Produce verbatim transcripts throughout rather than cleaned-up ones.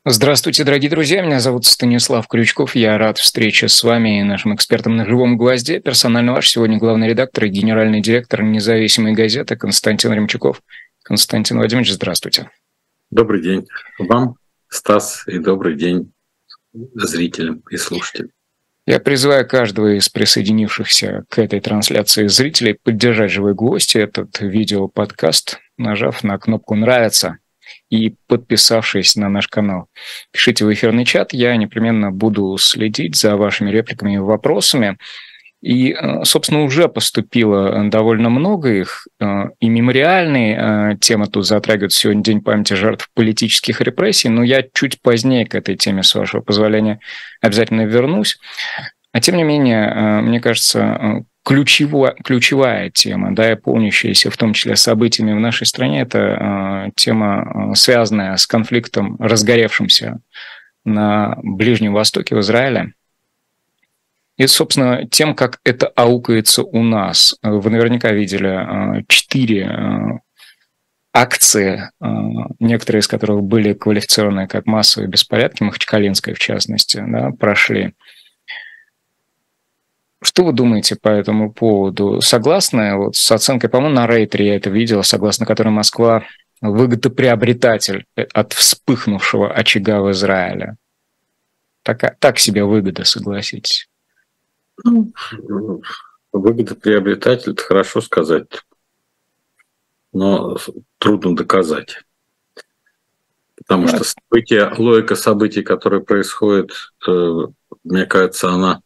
Здравствуйте, дорогие друзья. Меня зовут Станислав Крючков. Я рад встрече с вами и нашим экспертом на живом гвозде. Персонально ваш сегодня главный редактор и генеральный директор независимой газеты Константин Ремчуков. Константин Владимирович, здравствуйте. Добрый день вам, Стас, и добрый день зрителям и слушателям. Я призываю каждого из присоединившихся к этой трансляции зрителей поддержать «Живой гвоздь», этот видеоподкаст, нажав на кнопку «Нравится» и подписавшись на наш канал. Пишите в эфирный чат, я непременно буду следить за вашими репликами и вопросами. И, собственно, уже поступило довольно много их. И мемориальные темы тут затрагивают. Сегодня День памяти жертв политических репрессий, но я чуть позднее к этой теме, с вашего позволения, обязательно вернусь. А тем не менее, мне кажется, ключевая, ключевая тема, да, и помнящаяся в том числе событиями в нашей стране, это тема, связанная с конфликтом, разгоревшимся на Ближнем Востоке, в Израиле. И, собственно, тем, как это аукается у нас. Вы наверняка видели четыре акции, некоторые из которых были квалифицированы как массовые беспорядки, Махачкалинская в частности, да, прошли. Что вы думаете по этому поводу? Согласны вот с оценкой, по-моему, на Рейтере я это видел, согласно которой Москва выгодоприобретатель от вспыхнувшего очага в Израиле? Так, так себе выгода, согласитесь. Ну, выгодоприобретатель – это хорошо сказать, но трудно доказать. Потому что события, логика событий, которые происходят, мне кажется, она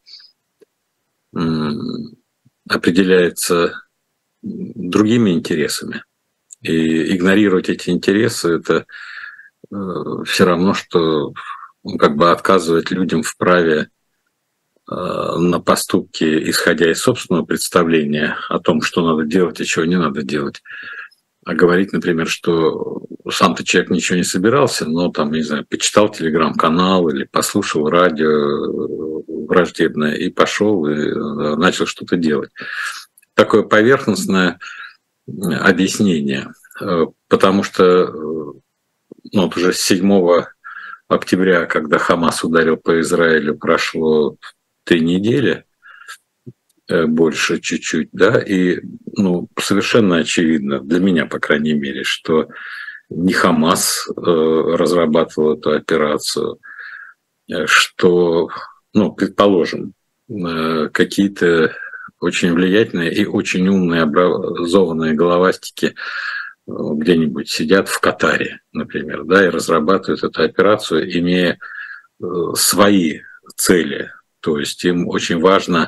определяется другими интересами. И игнорировать эти интересы – это все равно, что как бы отказывать людям в праве на поступки, исходя из собственного представления о том, что надо делать и чего не надо делать. А говорить, например, что сам-то человек ничего не собирался, но там, не знаю, почитал телеграм-канал или послушал радио враждебное и пошел и начал что-то делать. Такое поверхностное объяснение, потому что ну, вот уже с седьмого октября, когда Хамас ударил по Израилю, прошло три недели, больше чуть-чуть, да, и ну, совершенно очевидно, для меня, по крайней мере, что не Хамас э, разрабатывал эту операцию, что, ну, предположим, э, какие-то очень влиятельные и очень умные образованные головастики где-нибудь сидят в Катаре, например, да, и разрабатывают эту операцию, имея э, свои цели. То есть им очень важно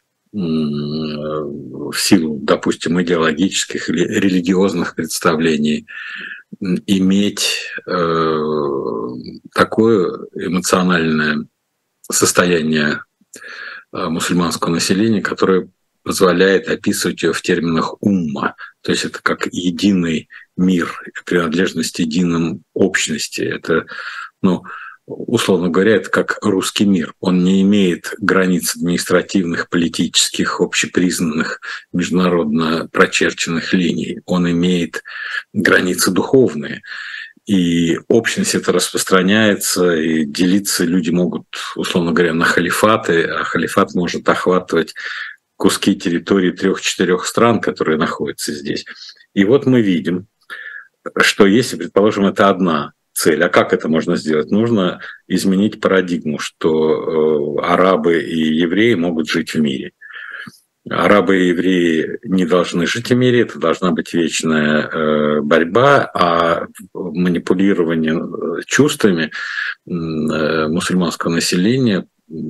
в силу, допустим, идеологических или религиозных представлений иметь э, такое эмоциональное состояние мусульманского населения, которое позволяет описывать ее в терминах умма. То есть это как единый мир, принадлежность единым общности. Это, ну, условно говоря, это как русский мир. Он не имеет границ административных, политических, общепризнанных, международно прочерченных линий. Он имеет границы духовные. И общность это распространяется, и делиться люди могут, условно говоря, на халифаты, а халифат может охватывать куски территории трех-четырех стран, которые находятся здесь. И вот мы видим, что если, предположим, это одна цель. А как это можно сделать? Нужно изменить парадигму, что э, арабы и евреи могут жить в мире. Арабы и евреи не должны жить в мире, это должна быть вечная э, борьба, а манипулирование чувствами э, мусульманского населения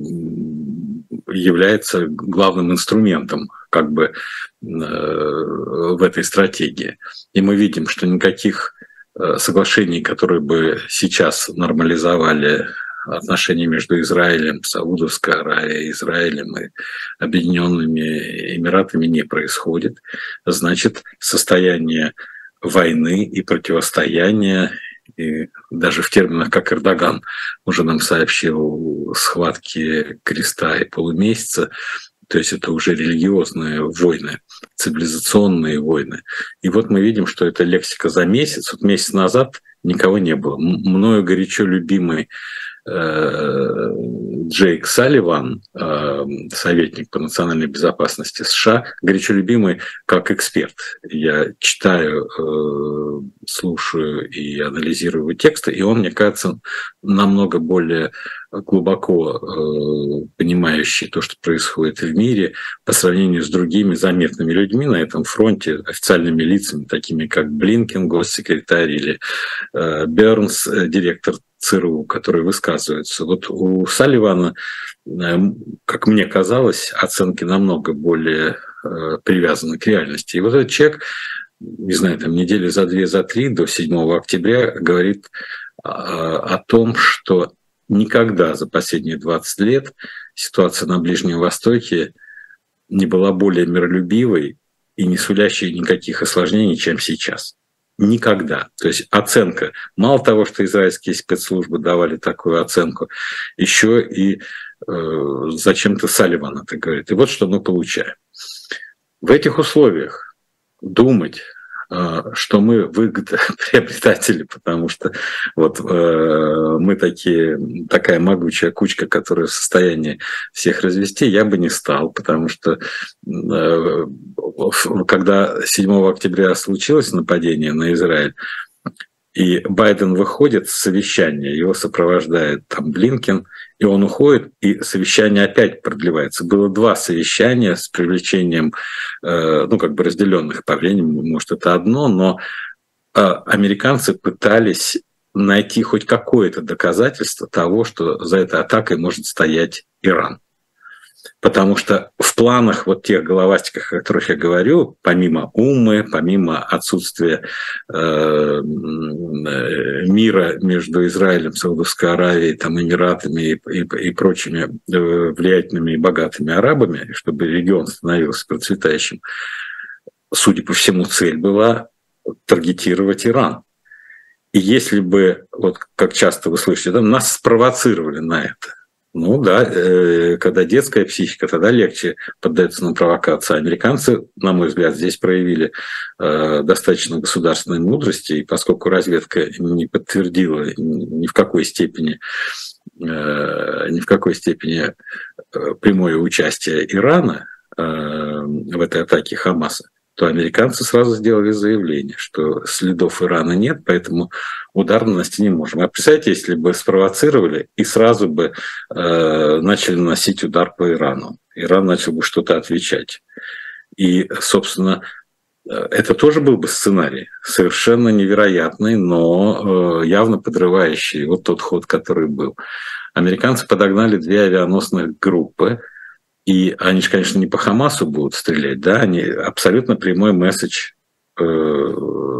является главным инструментом как бы э, в этой стратегии. И мы видим, что никаких соглашений, которые бы сейчас нормализовали отношения между Израилем, Саудовской Аравией, Израилем и Объединенными Эмиратами не происходит. Значит, состояние войны и противостояния, и даже в терминах, как Эрдоган уже нам сообщил, схватки креста и полумесяца, то есть это уже религиозные войны, цивилизационные войны. И вот мы видим, что эта лексика за месяц. Вот месяц назад никого не было. Мною горячо любимый Джейк Салливан, советник по национальной безопасности США, горячо любимый как эксперт. Я читаю, слушаю и анализирую его тексты, и он, мне кажется, намного более глубоко понимающий то, что происходит в мире, по сравнению с другими заметными людьми на этом фронте, официальными лицами, такими как Блинкен, госсекретарь, или Бернс, директор ЦРУ, которые высказываются. Вот у Салливана, как мне казалось, оценки намного более привязаны к реальности. И вот этот человек, не знаю, там недели за две, за три до седьмого октября говорит о том, что никогда за последние двадцать лет ситуация на Ближнем Востоке не была более миролюбивой и не сулящей никаких осложнений, чем сейчас. Никогда. То есть оценка, мало того, что израильские спецслужбы давали такую оценку, еще и э, зачем-то Салливан это говорит. И вот что мы получаем. В этих условиях думать, э, что мы выгодоприобретатели, потому что вот э, мы такие, такая могучая кучка, которая в состоянии всех развести, я бы не стал, потому что э, когда седьмого октября случилось нападение на Израиль, и Байден выходит с совещания, его сопровождает там Блинкен, и он уходит, и совещание опять продлевается. Было два совещания с привлечением, э, ну, как бы разделенных по времени, может, это одно, но э, американцы пытались найти хоть какое-то доказательство того, что за этой атакой может стоять Иран. Потому что в планах вот тех головастиков, о которых я говорю, помимо Уммы, помимо отсутствия э, мира между Израилем, Саудовской Аравией, там, Эмиратами и, и, и прочими влиятельными и богатыми арабами, чтобы регион становился процветающим, судя по всему, цель была таргетировать Иран. И если бы, вот как часто вы слышите, да, нас спровоцировали на это, ну да, когда детская психика, тогда легче поддается на провокации. Американцы, на мой взгляд, здесь проявили достаточно государственной мудрости, и поскольку разведка не подтвердила ни в какой степени, ни в какой степени прямое участие Ирана в этой атаке Хамаса, то американцы сразу сделали заявление, что следов Ирана нет, поэтому удар нанести не можем. А представьте, если бы спровоцировали и сразу бы э, начали наносить удар по Ирану. Иран начал бы что-то отвечать. И, собственно, это тоже был бы сценарий, совершенно невероятный, но э, явно подрывающий вот тот ход, который был. Американцы подогнали две авианосных группы, и они же, конечно, не по Хамасу будут стрелять, да, они абсолютно прямой месседж э,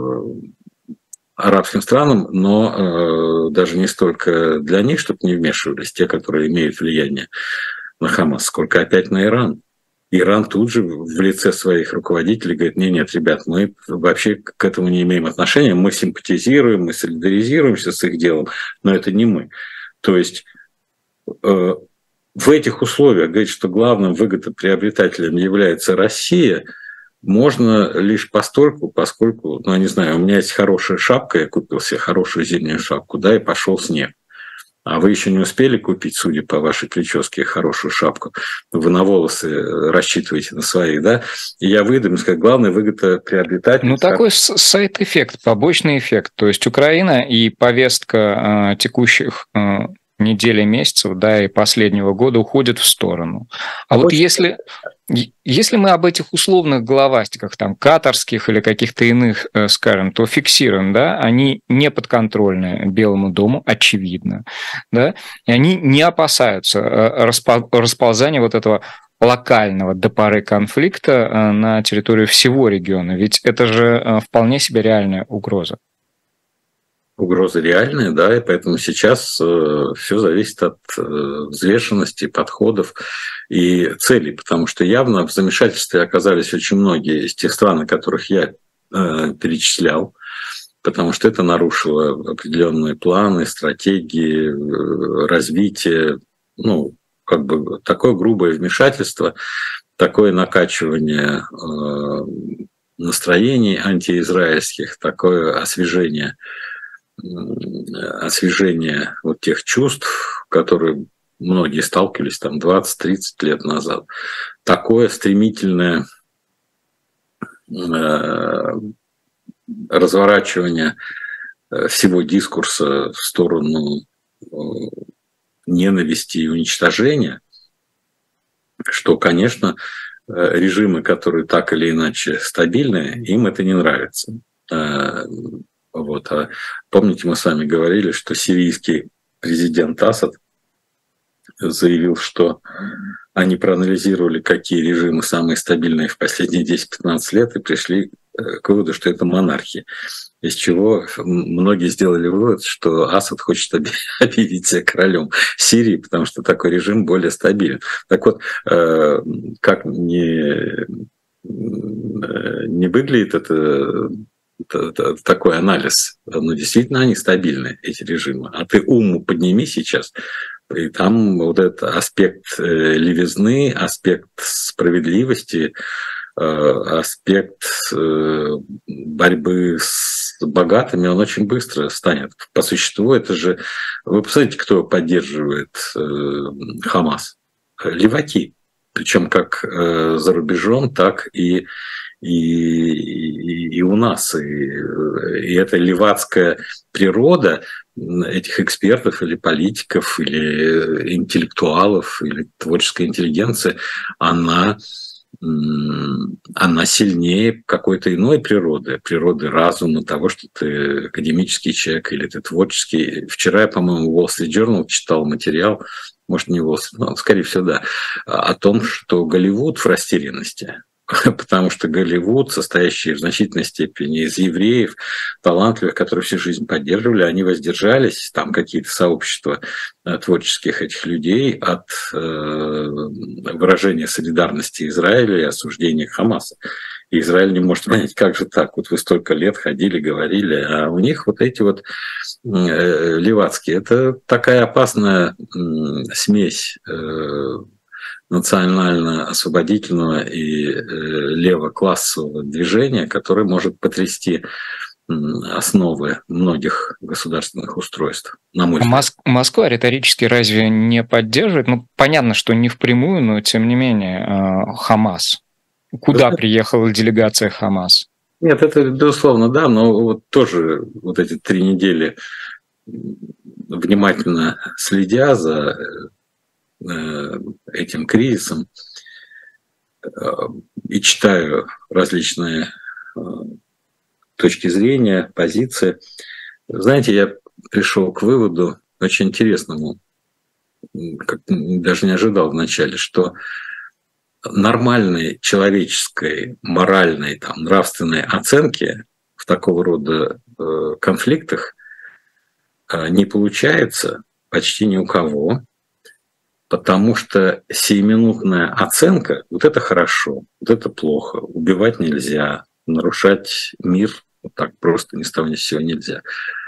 арабским странам, но э, даже не столько для них, чтобы не вмешивались те, которые имеют влияние на Хамас, сколько опять на Иран. Иран тут же в лице своих руководителей говорит: нет, нет, ребят, мы вообще к этому не имеем отношения, мы симпатизируем, мы солидаризируемся с их делом, но это не мы. То есть э, в этих условиях говорить, что главным выгодоприобретателем является Россия, можно лишь постольку, поскольку, ну, я не знаю, у меня есть хорошая шапка, я купил себе хорошую зимнюю шапку, да, и пошел снег. А вы еще не успели купить, судя по вашей прическе, хорошую шапку. Вы на волосы рассчитываете на своих, да? И я выйду, и скажу, главный выгодоприобретатель. Ну, такой сайд-эффект, побочный эффект. То есть Украина и повестка э, текущих э, недель и месяцев, да, и последнего года уходит в сторону. А, а вот если... Если мы об этих условных головастиках, там, катарских или каких-то иных, скажем, то фиксируем, да, они не подконтрольны Белому дому, очевидно, да, и они не опасаются расползания вот этого локального до поры конфликта на территории всего региона, ведь это же вполне себе реальная угроза. Угроза реальная, да, и поэтому сейчас э, все зависит от э, взвешенности, подходов и целей, потому что явно в замешательстве оказались очень многие из тех стран, которых я э, перечислял, потому что это нарушило определенные планы, стратегии, э, развития, ну, как бы такое грубое вмешательство, такое накачивание э, настроений антиизраильских, такое освежение освежение вот тех чувств, которые многие сталкивались там двадцать-тридцать лет назад. Такое стремительное разворачивание всего дискурса в сторону ненависти и уничтожения, что, конечно, режимы, которые так или иначе стабильны, им это не нравится. Вот. А помните, мы с вами говорили, что сирийский президент Асад заявил, что они проанализировали, какие режимы самые стабильные в последние десять-пятнадцать лет, и пришли к выводу, что это монархия. Из чего многие сделали вывод, что Асад хочет объявить себя королем Сирии, потому что такой режим более стабилен. Так вот, как не, не выглядит это, это, такой анализ, но действительно они стабильны, эти режимы. А ты уму подними сейчас, и там вот этот аспект левизны, аспект справедливости, аспект борьбы с богатыми, он очень быстро станет. По существу это же... Вы посмотрите, кто поддерживает Хамас? Леваки. Причем как за рубежом, так и, и, и у нас. И, и эта левацкая природа этих экспертов или политиков, или интеллектуалов, или творческой интеллигенции, она... она сильнее какой-то иной природы, природы разума, того, что ты академический человек или ты творческий. Вчера я, по-моему, в Wall Street Journal читал материал, может, не Wall Street, но, скорее всего, да, о том, что Голливуд в растерянности. Потому что Голливуд, состоящий в значительной степени из евреев, талантливых, которые всю жизнь поддерживали, они воздержались, там какие-то сообщества творческих этих людей, от э, выражения солидарности Израиля и осуждения Хамаса. И Израиль не может понять, как же так, вот вы столько лет ходили, говорили, а у них вот эти вот э, левацкие, это такая опасная э, смесь э, национально-освободительного и э, левоклассового движения, которое может потрясти основы многих государственных устройств, на мой взгляд. Моск- Москва риторически разве не поддерживает? Ну, понятно, что не впрямую, но тем не менее, э, Хамас. Куда приехала делегация Хамас? Нет, это, безусловно, да, но вот тоже вот эти три недели внимательно следя за этим кризисом и читаю различные точки зрения, позиции, знаете, я пришел к выводу очень интересному, как даже не ожидал вначале, что нормальной человеческой, моральной, там, нравственной оценки в такого рода конфликтах не получается почти ни у кого. Потому что сиюминутная оценка, вот это хорошо, вот это плохо, убивать нельзя, нарушать мир вот так просто ни с того ни с сего нельзя.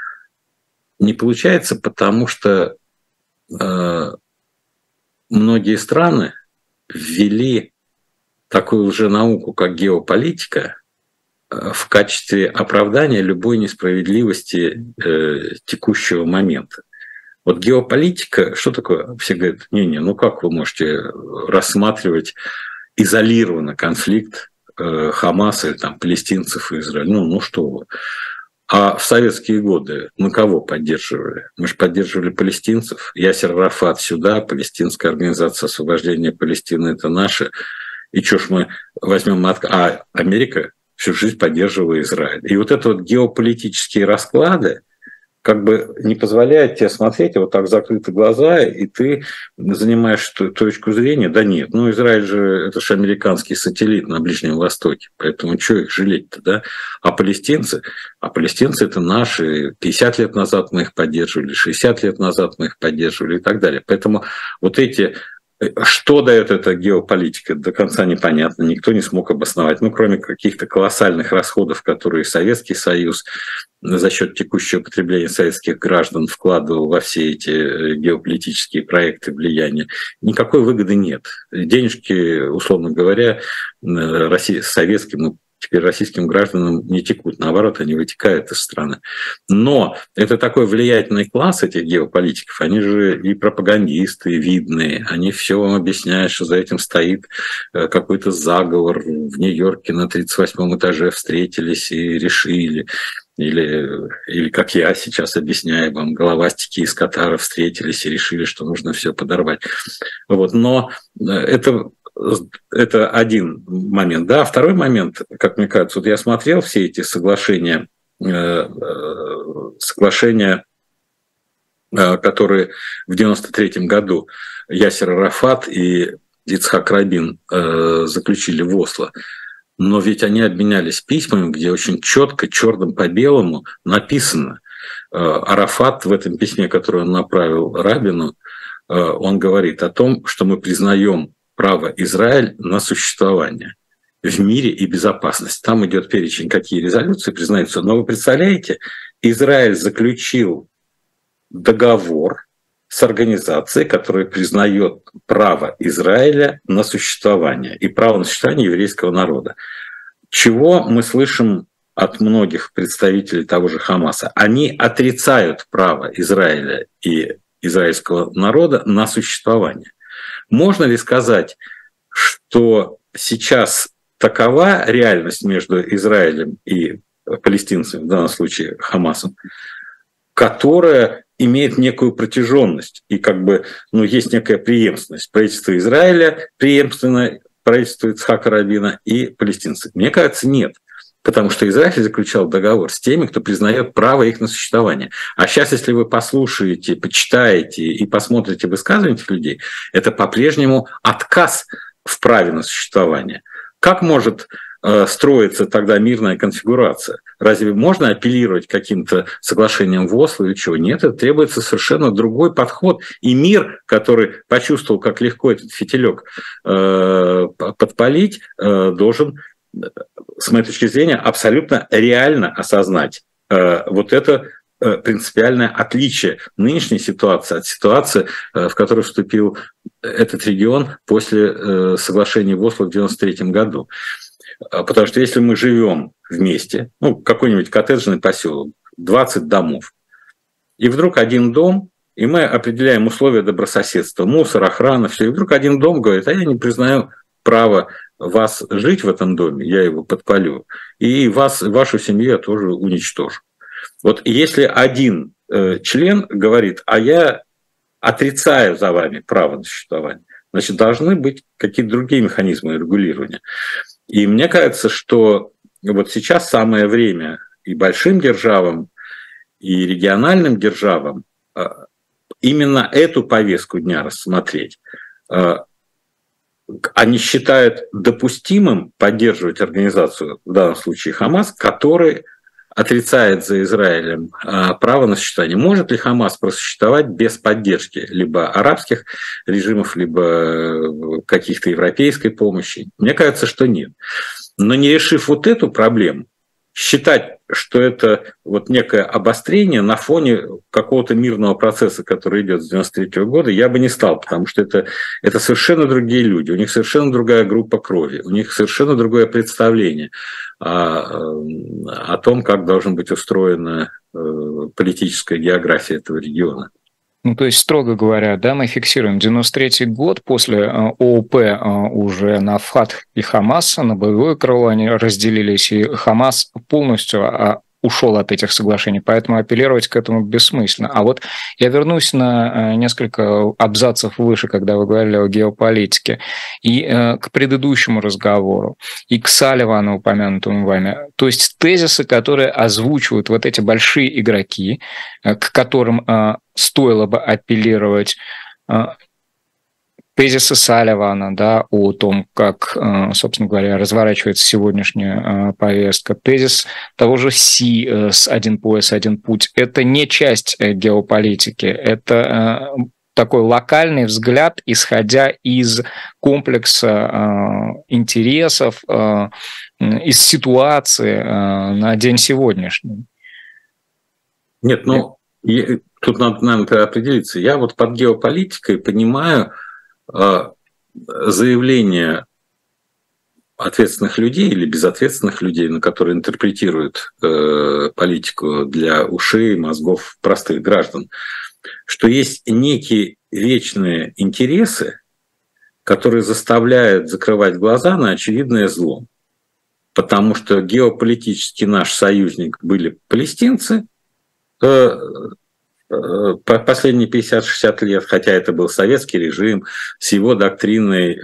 Не получается, потому что э, многие страны ввели такую лженауку, как геополитика, э, в качестве оправдания любой несправедливости э, текущего момента. Вот геополитика, что такое? Все говорят, не-не, ну как вы можете рассматривать изолированно конфликт э, Хамаса или там палестинцев и Израиля? Ну, ну что вы. А в советские годы мы кого поддерживали? Мы же поддерживали палестинцев. Ясер Арафат сюда, Палестинская организация освобождения Палестины – это наша. И что ж мы возьмем... А Америка всю жизнь поддерживала Израиль. И вот это вот геополитические расклады, как бы не позволяет тебе смотреть вот так закрыты глаза, и ты занимаешь точку зрения, да нет, ну Израиль же, это же американский сателлит на Ближнем Востоке, поэтому что их жалеть-то, да? А палестинцы, а палестинцы это наши, пятьдесят лет назад мы их поддерживали, шестьдесят лет назад мы их поддерживали и так далее. Поэтому вот эти... Что дает эта геополитика, до конца непонятно, никто не смог обосновать, ну, кроме каких-то колоссальных расходов, которые Советский Союз за счет текущего потребления советских граждан вкладывал во все эти геополитические проекты влияния. Никакой выгоды нет. Денежки, условно говоря, России, советским теперь российским гражданам не текут, наоборот, они вытекают из страны. Но это такой влиятельный класс этих геополитиков, они же и пропагандисты, и видные, они все вам объясняют, что за этим стоит какой-то заговор. В Нью-Йорке на тридцать восьмом этаже встретились и решили. Или, или, как я сейчас объясняю вам, головастики из Катара встретились и решили, что нужно все подорвать. Вот. Но это, это один момент. Да, второй момент, как мне кажется, вот я смотрел все эти соглашения, соглашения, которые в девяносто третьем году Ясер Арафат и Ицхак Рабин заключили в Осло. Но ведь они обменялись письмами, где очень четко, черным по белому написано. Арафат в этом письме, которое он направил Рабину, он говорит о том, что мы признаем право Израиля на существование в мире и безопасности. Там идет перечень, какие резолюции признаются. Но вы представляете, Израиль заключил договор с организацией, которая признает право Израиля на существование и право на существование еврейского народа. Чего мы слышим от многих представителей того же Хамаса? Они отрицают право Израиля и израильского народа на существование. Можно ли сказать, что сейчас такова реальность между Израилем и палестинцами, в данном случае Хамасом, которая имеет некую протяженность, и как бы, ну, есть некая преемственность. Правительство Израиля преемственно правительству Ицхака Рабина и палестинцы. Мне кажется, нет. Потому что Израиль заключал договор с теми, кто признает право их на существование. А сейчас, если вы послушаете, почитаете и посмотрите высказывания этих людей, это по-прежнему отказ в праве на существование. Как может э, строиться тогда мирная конфигурация? Разве можно апеллировать к каким-то соглашениям в Осло или чего? Нет, это требуется совершенно другой подход. И мир, который почувствовал, как легко этот фитилек э, подпалить, э, должен, с моей точки зрения, абсолютно реально осознать э, вот это э, принципиальное отличие нынешней ситуации от ситуации, э, в которую вступил этот регион после э, соглашения в Осло в девяносто третьем году. Потому что если мы живем вместе, ну, какой-нибудь коттеджный поселок, двадцать домов, и вдруг один дом, и мы определяем условия добрососедства, мусор, охрана, все, и вдруг один дом говорит, а я не признаю право вас жить в этом доме, я его подпалю, и вас, вашу семью я тоже уничтожу. Вот если один э, член говорит, а я отрицаю за вами право на существование, значит, должны быть какие-то другие механизмы регулирования. И мне кажется, что вот сейчас самое время и большим державам, и региональным державам именно эту повестку дня рассмотреть. Они считают допустимым поддерживать организацию, в данном случае Хамас, который отрицает за Израилем право на существование. Может ли Хамас просуществовать без поддержки либо арабских режимов, либо каких-то европейской помощи? Мне кажется, что нет. Но не решив вот эту проблему, считать, что это вот некое обострение на фоне какого-то мирного процесса, который идет с девяносто третьего года, я бы не стал, потому что это, это совершенно другие люди, у них совершенно другая группа крови, у них совершенно другое представление о, о том, как должна быть устроена политическая география этого региона. Ну, то есть, строго говоря, да, мы фиксируем девяносто третий год, после ООП уже на Фатх и Хамас, на боевое крыло они разделились, и Хамас полностью ушел от этих соглашений, поэтому апеллировать к этому бессмысленно. А вот я вернусь на несколько абзацев выше, когда вы говорили о геополитике, и к предыдущему разговору, и к Салливану, упомянутому вами. То есть тезисы, которые озвучивают вот эти большие игроки, к которым стоило бы апеллировать, тезисы Салливана, да, о том, как, собственно говоря, разворачивается сегодняшняя повестка, тезис того же Си с «Один пояс, один путь» — это не часть геополитики, это такой локальный взгляд, исходя из комплекса интересов, из ситуации на день сегодняшний. Нет, ну, я, тут надо, наверное, определиться. Я вот под геополитикой понимаю заявление ответственных людей или безответственных людей, на которые интерпретируют э, политику для ушей, мозгов простых граждан, что есть некие вечные интересы, которые заставляют закрывать глаза на очевидное зло. Потому что геополитически наш союзник были палестинцы, э, последние пятьдесят-шестьдесят лет, хотя это был советский режим с его доктриной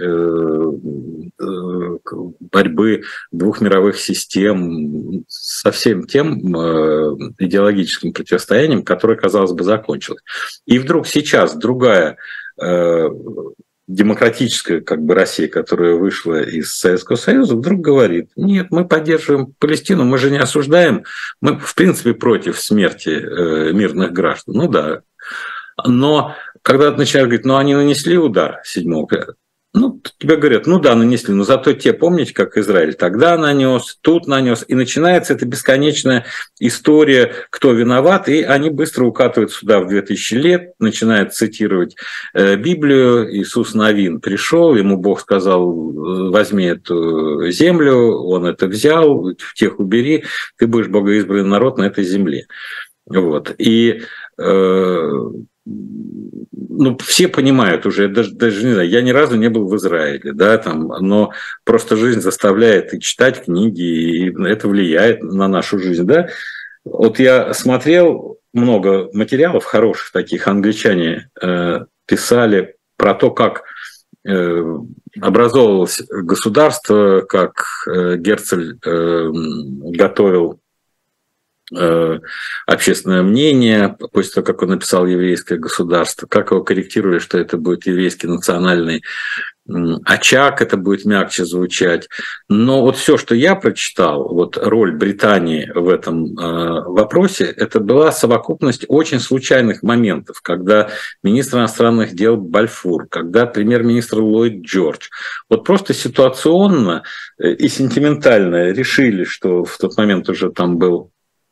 борьбы двух мировых систем, со всем тем идеологическим противостоянием, которое, казалось бы, закончилось. И вдруг сейчас другая демократическая как бы Россия, которая вышла из Советского Союза, вдруг говорит: нет, мы поддерживаем Палестину, мы же не осуждаем, мы в принципе против смерти э, мирных граждан. Ну да. Но когда ты начинаешь говорить, ну они нанесли удар седьмого, ну, тебе говорят, ну да, нанесли, но зато те, помните, как Израиль тогда нанес, тут нанес, и начинается эта бесконечная история, кто виноват, и они быстро укатывают сюда в две тысячи лет, начинают цитировать э, Библию. Иисус Навин пришел, ему Бог сказал: возьми эту землю, он это взял, тех убери, ты будешь богоизбранный народ на этой земле. Вот. И э, ну, все понимают уже, даже, даже не знаю, я ни разу не был в Израиле, да, там, но просто жизнь заставляет и читать книги, и это влияет на нашу жизнь, да. Вот я смотрел много материалов хороших таких, англичане э, писали про то, как э, образовывалось государство, как э, Герцель э, готовил общественное мнение, после того, как он написал «Еврейское государство», как его корректировали, что это будет еврейский национальный очаг, это будет мягче звучать. Но вот все, что я прочитал, вот роль Британии в этом э, вопросе, это была совокупность очень случайных моментов, когда министр иностранных дел Бальфур, когда премьер-министр Ллойд Джордж, вот просто ситуационно и сентиментально решили, что в тот момент уже там был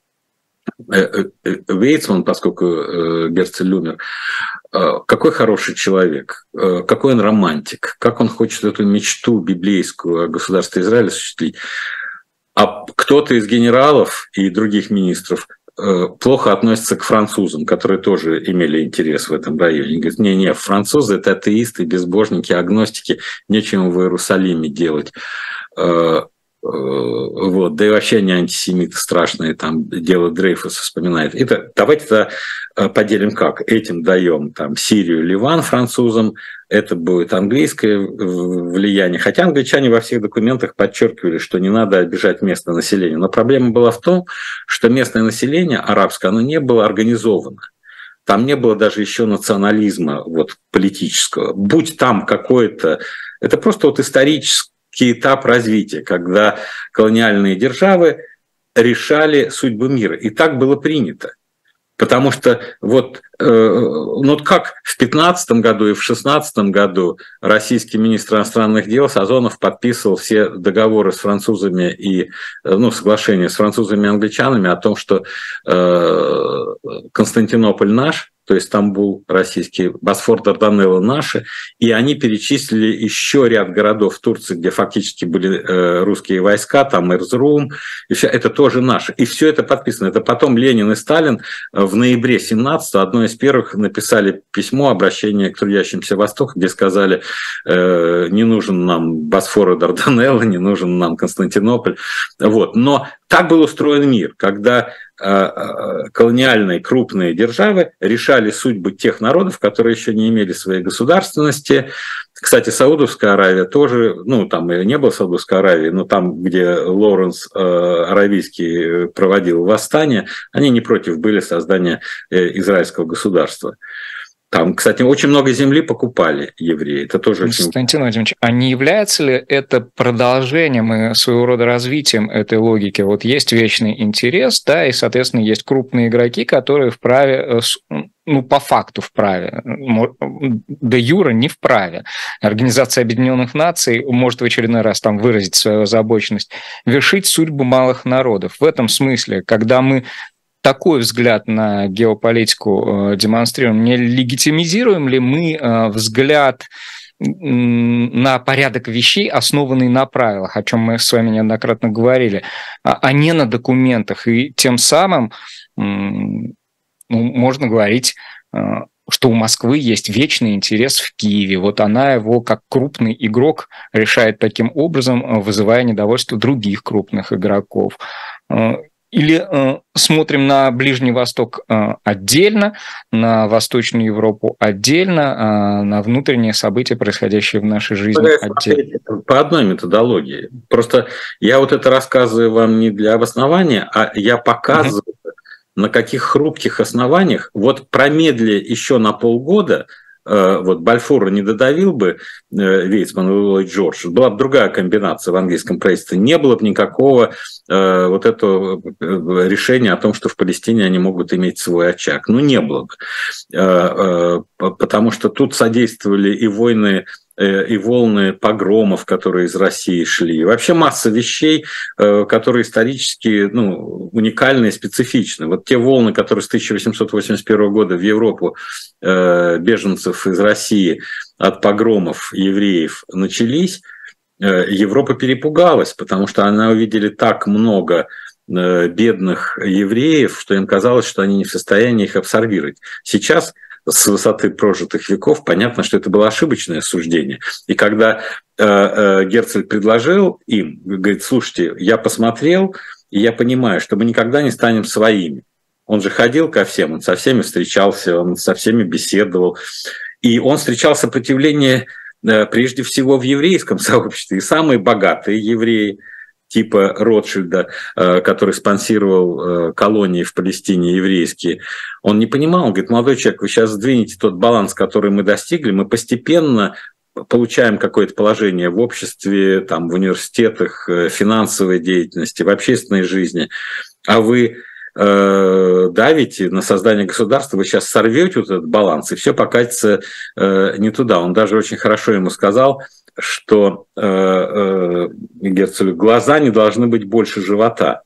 Вейцман, поскольку Герцель умер, какой хороший человек, какой он романтик, как он хочет эту мечту библейскую о государстве Израиль осуществить. А кто-то из генералов и других министров плохо относится к французам, которые тоже имели интерес в этом районе. Говорят: не-не, французы – это атеисты, безбожники, агностики, нечем в Иерусалиме делать. Вот, да и вообще они антисемиты страшные, там дело Дрейфуса вспоминает. Это, давайте-то поделим как. Этим даем там Сирию, Ливан французам, это будет английское влияние. Хотя англичане во всех документах подчеркивали, что не надо обижать местное население. Но проблема была в том, что местное население арабское, оно не было организовано. Там не было даже еще национализма вот, политического. Будь там какой-то... Это просто вот исторический этап развития, когда колониальные державы решали судьбу мира. И так было принято. Потому что вот, э, ну, как в пятнадцатом году и в шестнадцатом году российский министр иностранных дел Сазонов подписывал все договоры с французами и, ну, соглашения с французами и англичанами о том, что э, Константинополь наш, то есть Стамбул российский, Босфор, Дарданеллы наши, и они перечислили еще ряд городов в Турции, где фактически были э, русские войска, там Эрзрум, и все, это тоже наше. И все это подписано. Это потом Ленин и Сталин в ноябре семнадцатого одно из первых написали письмо, обращение к трудящимся Востока, где сказали: э, не нужен нам Босфор и Дарданеллы, не нужен нам Константинополь. Вот. Но так был устроен мир, когда колониальные крупные державы решали судьбы тех народов, которые еще не имели своей государственности. Кстати, Саудовская Аравия тоже, ну, там не было Саудовской Аравии, но там, где Лоуренс э, Аравийский проводил восстание, они не против были создания э, израильского государства. Там, кстати, очень много земли покупали евреи. Это тоже Константин очень... Владимирович, а не является ли это продолжением и своего рода развитием этой логики? Вот есть вечный интерес, да, и, соответственно, есть крупные игроки, которые вправе, ну, по факту вправе, де юре не вправе. Организация Объединенных Наций может в очередной раз там выразить свою озабоченность, вершить судьбу малых народов. В этом смысле, когда мы такой взгляд на геополитику э, демонстрируем, не легитимизируем ли мы э, взгляд на порядок вещей, основанный на правилах, о чем мы с вами неоднократно говорили, а не на документах. И тем самым ну, можно говорить, что у Москвы есть вечный интерес в Киеве. Вот она его, как крупный игрок, решает таким образом, вызывая недовольство других крупных игроков. Или э, смотрим на Ближний Восток э, отдельно, на Восточную Европу отдельно, э, на внутренние события, происходящие в нашей жизни отдельно. По одной методологии. Просто я вот это рассказываю вам не для обоснования, а я показываю, uh-huh. на каких хрупких основаниях, вот промедли еще на полгода, вот Бальфура не додавил бы Вейцман и Ллойд Джордж, была бы другая комбинация в английском правительстве, не было бы никакого э, вот этого решения о том, что в Палестине они могут иметь свой очаг. Ну, не было бы. Э, э, потому что тут содействовали и войны, э, и волны погромов, которые из России шли. И вообще масса вещей, э, которые исторически ну, уникальны и специфичны. Вот те волны, которые с тысяча восемьсот восемьдесят первого года в Европу э, беженцев из России от погромов евреев начались, Европа перепугалась, потому что она увидели так много бедных евреев, что им казалось, что они не в состоянии их абсорбировать. Сейчас с высоты прожитых веков понятно, что это было ошибочное суждение. И когда Герцль предложил им, говорит, слушайте, я посмотрел, и я понимаю, что мы никогда не станем своими. Он же ходил ко всем, он со всеми встречался, он со всеми беседовал. И он встречал сопротивление прежде всего в еврейском сообществе. И самые богатые евреи, типа Ротшильда, который спонсировал колонии в Палестине еврейские, он не понимал, он говорит, молодой человек, вы сейчас сдвинете тот баланс, который мы достигли, мы постепенно получаем какое-то положение в обществе, там, в университетах, финансовой деятельности, в общественной жизни, а вы давите на создание государства, вы сейчас сорвете вот этот баланс, и все покатится э, не туда. Он даже очень хорошо ему сказал, что э, э, Герцлю глаза не должны быть больше живота.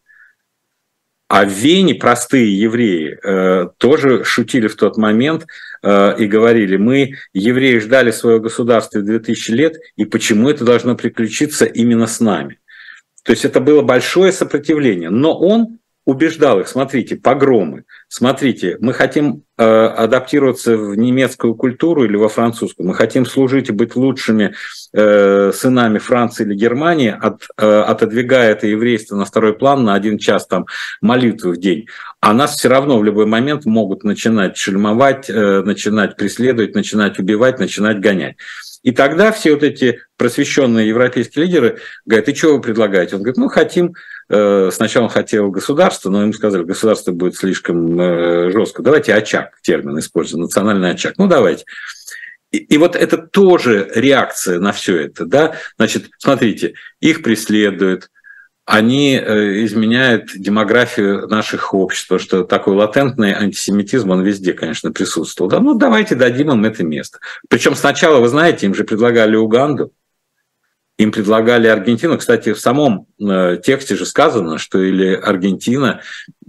А в Вене простые евреи э, тоже шутили в тот момент э, и говорили, мы, евреи, ждали своего государства две тысячи лет, и почему это должно приключиться именно с нами? То есть это было большое сопротивление. Но он убеждал их, смотрите, погромы, смотрите, мы хотим э, адаптироваться в немецкую культуру или во французскую, мы хотим служить и быть лучшими э, сынами Франции или Германии, от, э, отодвигая это еврейство на второй план на один час там, молитвы в день. А нас все равно в любой момент могут начинать шельмовать, э, начинать преследовать, начинать убивать, начинать гонять. И тогда все вот эти просвещенные европейские лидеры говорят, и что вы предлагаете? Он говорит, ну, хотим, э, сначала он хотел государство, но ему сказали, государство будет слишком э, жестко. Давайте очаг, термин используем, национальный очаг. Ну, давайте. И, и вот это тоже реакция на все это, да? Значит, смотрите, их преследуют, они изменяют демографию наших обществ, потому что такой латентный антисемитизм, он везде, конечно, присутствовал. Да, ну, давайте дадим им это место. Причем сначала, вы знаете, им же предлагали Уганду, им предлагали Аргентину. Кстати, в самом тексте же сказано, что или Аргентина,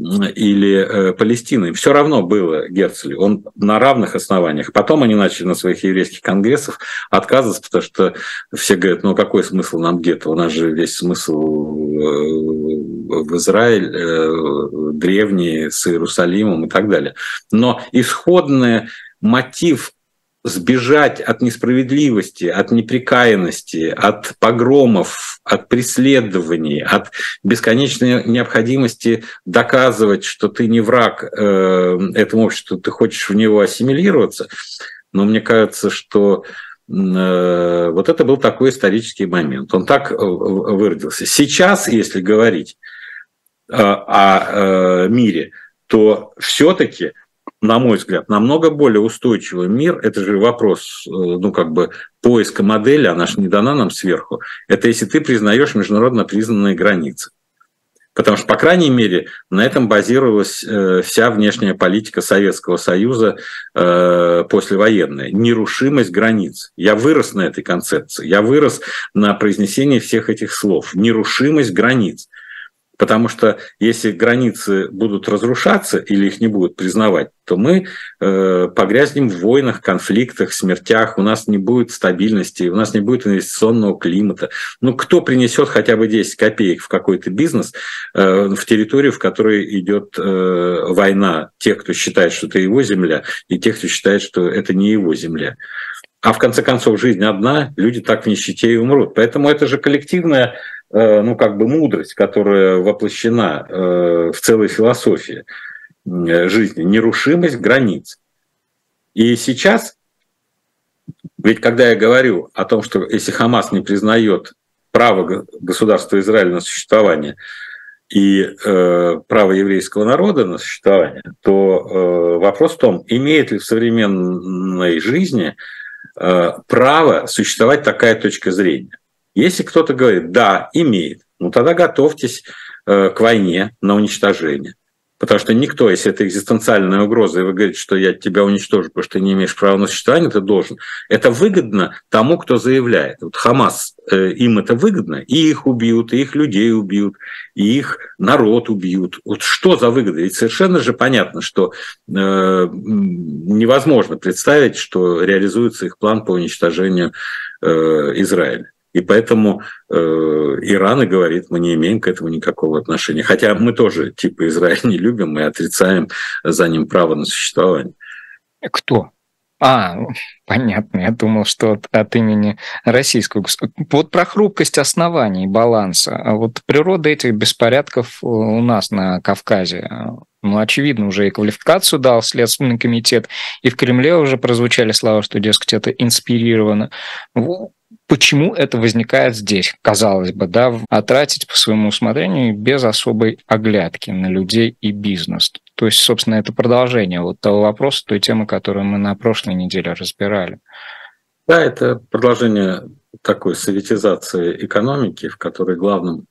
или Палестина. Им все равно было Герцлю. Он на равных основаниях. Потом они начали на своих еврейских конгрессах отказываться, потому что все говорят, ну какой смысл нам где-то? У нас же весь смысл в Израиль, древний, с Иерусалимом и так далее. Но исходный мотив сбежать от несправедливости, от непрекаянности, от погромов, от преследований, от бесконечной необходимости доказывать, что ты не враг э, этому обществу, ты хочешь в него ассимилироваться. Но мне кажется, что э, вот это был такой исторический момент. Он так выродился. Сейчас, если говорить э, о э, мире, то все-таки, на мой взгляд, намного более устойчивый мир, это же вопрос, ну, как бы, поиска модели, она же не дана нам сверху, это если ты признаешь международно признанные границы. Потому что, по крайней мере, на этом базировалась вся внешняя политика Советского Союза послевоенная. Нерушимость границ. Я вырос на этой концепции, я вырос на произнесении всех этих слов. Нерушимость границ. Потому что если границы будут разрушаться или их не будут признавать, то мы э, погрязнем в войнах, конфликтах, смертях, у нас не будет стабильности, у нас не будет инвестиционного климата. Ну, кто принесет хотя бы десять копеек в какой-то бизнес, э, в территорию, в которой идет э, война, тех, кто считает, что это его земля, и тех, кто считает, что это не его земля. А в конце концов, жизнь одна, люди так в нищете и умрут. Поэтому это же коллективная, ну, как бы мудрость, которая воплощена в целой философии жизни, нерушимость границ. И сейчас, ведь когда я говорю о том, что если Хамас не признает право государства Израиль на существование и э, право еврейского народа на существование, то э, вопрос в том, имеет ли в современной жизни право существовать такая точка зрения. Если кто-то говорит, да, имеет, ну тогда готовьтесь к войне на уничтожение. Потому что никто, если это экзистенциальная угроза, и вы говорите, что я тебя уничтожу, потому что ты не имеешь права на существование, ты должен. Это выгодно тому, кто заявляет. Вот Хамас, им это выгодно, и их убьют, и их людей убьют, и их народ убьют. Вот что за выгода? Ведь совершенно же понятно, что э, невозможно представить, что реализуется их план по уничтожению э, Израиля. И поэтому э, Иран и говорит, мы не имеем к этому никакого отношения. Хотя мы тоже типа Израиль не любим, мы отрицаем за ним право на существование. Кто? А, понятно, я думал, что от, от имени российского государства. Вот про хрупкость оснований, баланса. А вот природа этих беспорядков у нас на Кавказе, ну, очевидно, уже и квалификацию дал Следственный комитет, и в Кремле уже прозвучали слова, что, дескать, это инспирировано. Почему это возникает здесь, казалось бы, да, а тратить по своему усмотрению без особой оглядки на людей и бизнес? То есть, собственно, это продолжение вот того вопроса, той темы, которую мы на прошлой неделе разбирали. Да, это продолжение такой советизации экономики, в которой главным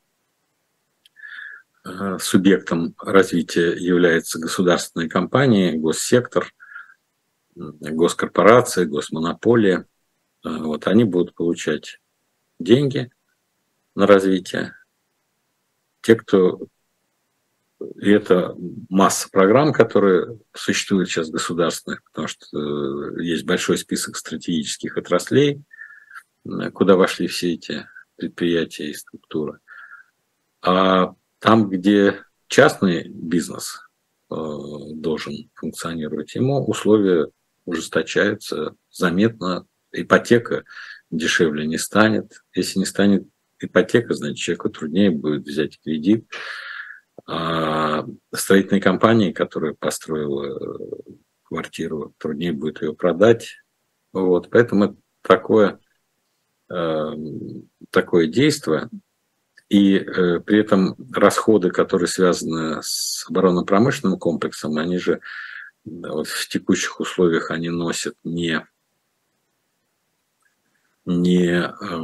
субъектом развития являются государственные компании, госсектор, госкорпорации, госмонополия. Вот, они будут получать деньги на развитие. Те, кто... И это масса программ, которые существуют сейчас государственных, потому что есть большой список стратегических отраслей, куда вошли все эти предприятия и структуры. А там, где частный бизнес должен функционировать, ему условия ужесточаются заметно. Ипотека дешевле не станет. Если не станет ипотека, значит, человеку труднее будет взять кредит. А строительной компании, которая построила квартиру, труднее будет ее продать. Вот. Поэтому такое, такое действие. И при этом расходы, которые связаны с оборонно-промышленным комплексом, они же вот в текущих условиях они носят не не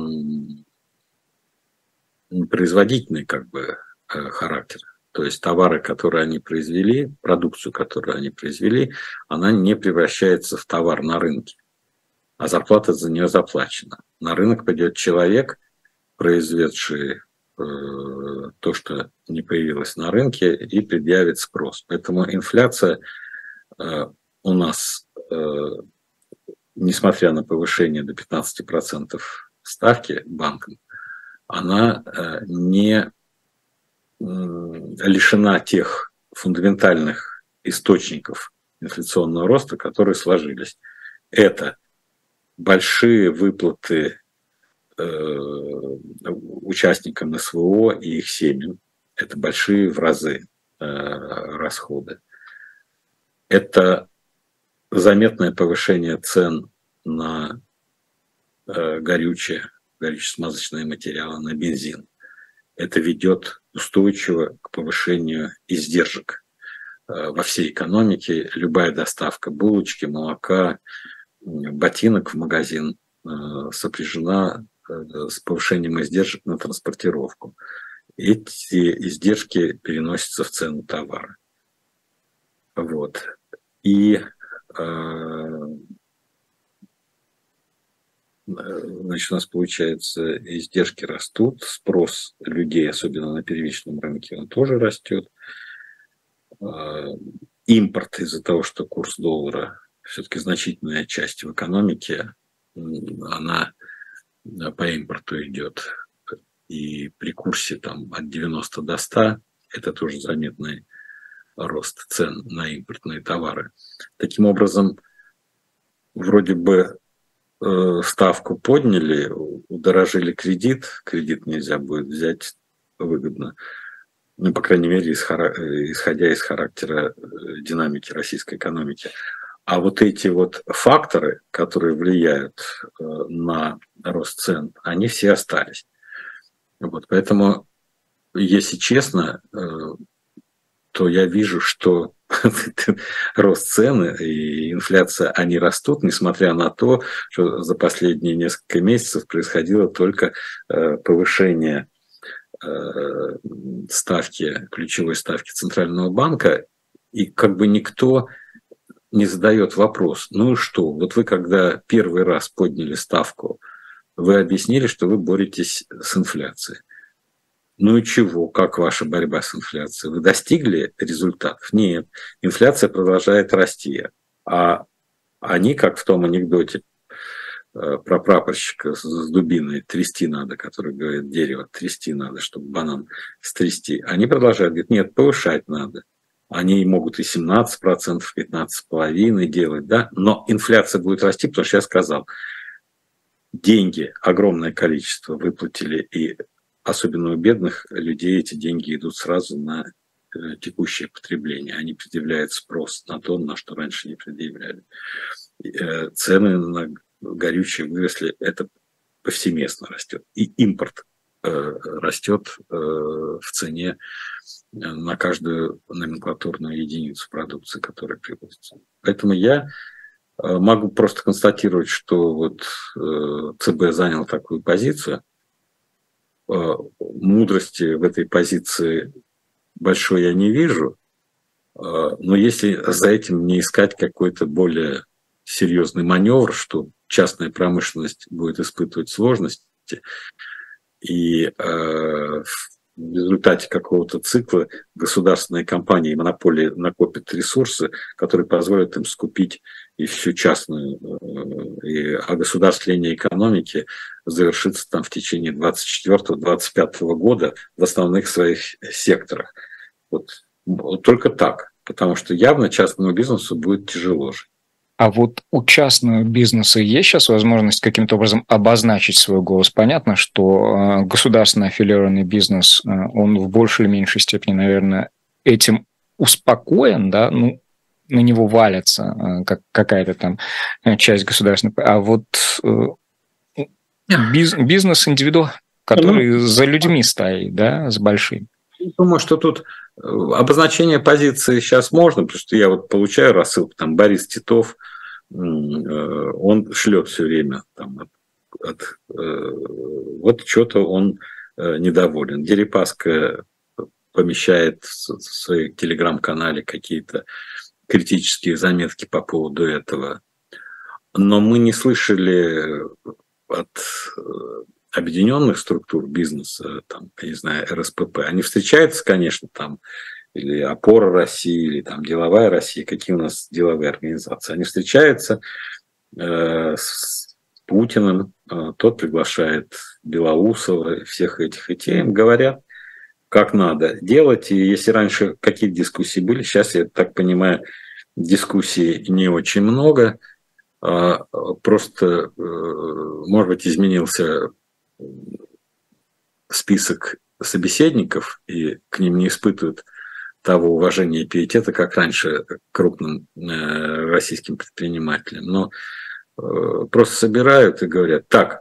производительный как бы характер. То есть товары, которые они произвели, продукцию, которую они произвели, она не превращается в товар на рынке, а зарплата за нее заплачена. На рынок пойдет человек, произведший э, то, что не появилось на рынке, и предъявит спрос. Поэтому инфляция э, у нас... Э, несмотря на повышение до пятнадцати процентов ставки банком, она не лишена тех фундаментальных источников инфляционного роста, которые сложились. Это большие выплаты участникам СВО и их семьям. Это большие в разы расходы. Это заметное повышение цен на э, горючее, горюче-смазочные материалы, на бензин. Это ведет устойчиво к повышению издержек э, во всей экономике. Любая доставка булочки, молока, ботинок в магазин э, сопряжена э, с повышением издержек на транспортировку. Эти издержки переносятся в цену товара. Вот. И э, значит, у нас, получается, издержки растут, спрос людей, особенно на первичном рынке, он тоже растет. Импорт из-за того, что курс доллара все-таки значительная часть в экономике, она по импорту идет. И при курсе там, от девяноста до ста это тоже заметный рост цен на импортные товары. Таким образом, вроде бы э, ставку подняли, удорожили кредит, кредит нельзя будет взять выгодно, ну, по крайней мере, исходя из характера динамики российской экономики. А вот эти вот факторы, которые влияют на рост цен, они все остались. Вот, поэтому, если честно, то я вижу, что рост цен и инфляция, они растут, несмотря на то, что за последние несколько месяцев происходило только повышение ставки, ключевой ставки Центрального банка, и как бы никто не задает вопрос, ну и что, вот вы когда первый раз подняли ставку, вы объяснили, что вы боретесь с инфляцией. Ну и чего, как ваша борьба с инфляцией? Вы достигли результатов? Нет, инфляция продолжает расти, а они, как в том анекдоте про прапорщика с дубиной, трясти надо, который говорит, дерево трясти надо, чтобы банан стрясти. Они продолжают, говорят, нет, повышать надо. Они могут и семнадцать процентов, пятнадцать целых пять десятых делать, да, но инфляция будет расти, потому что я сказал, деньги, огромное количество выплатили, и особенно у бедных людей эти деньги идут сразу на текущее потребление. Они предъявляют спрос на то, на что раньше не предъявляли. Цены на горючие выросли, это повсеместно растет. И импорт э, растет э, в цене на каждую номенклатурную единицу продукции, которая привозится. Поэтому я э, могу просто констатировать, что вот э, ЦБ занял такую позицию. Э, мудрости в этой позиции большой я не вижу, э, но если за этим не искать какой-то более серьезный маневр, что частная промышленность будет испытывать сложности, и э, в результате какого-то цикла государственные компании и монополии накопят ресурсы, которые позволят им скупить и всю частную, э, и огосударствление экономики завершится там в течение двадцать четвёртого — двадцать пятого года в основных своих секторах. Вот, вот только так, потому что явно частному бизнесу будет тяжело жить. А вот у частного бизнеса есть сейчас возможность каким-то образом обозначить свой голос? Понятно, что государственно аффилированный бизнес, он в большей или меньшей степени, наверное, этим успокоен, да, ну, на него валится как, какая-то там часть государственной. А вот биз, бизнес индивиду, который ну, за людьми стоит, да, с большим. Думаю, что тут обозначение позиции сейчас можно, потому что я вот получаю рассылку, там Борис Титов, он шлет все время, там, от, от, вот что-то он недоволен. Дерипаска помещает в своем телеграм-канале какие-то критические заметки по поводу этого. Но мы не слышали от объединенных структур бизнеса, там, я не знаю, эр эс пэ пэ, они встречаются, конечно, там, или Опора России, или там Деловая Россия, какие у нас деловые организации, они встречаются э, с Путиным, э, тот приглашает Белоусова, всех этих, и те им говорят, как надо делать, и если раньше какие-то дискуссии были, сейчас, я так понимаю, дискуссий не очень много, э, просто, э, может быть, изменился список собеседников, и к ним не испытывают того уважения и пиетета, как раньше к крупным э, российским предпринимателям. Но э, просто собирают и говорят, так,